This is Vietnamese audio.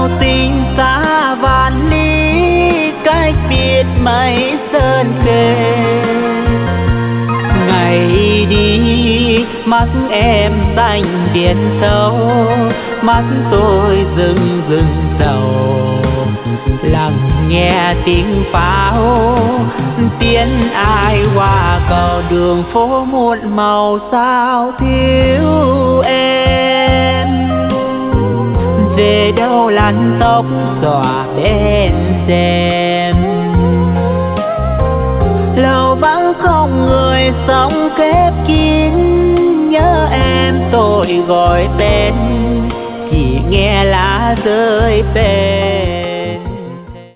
sao tình xa vạn lý, cách biệt mấy sơn kề. Ngày đi mắt em xanh biển sâu, mắt tôi rừng rừng sầu, lắng nghe tiếng pháo tiếng ai qua cầu đường phố muôn màu sao thiếu em. Về đâu lăn tóc xõa bên rèm, lầu vắng không người sống khép kín. Nhớ em tôi gọi tên, chỉ nghe lá rơi về.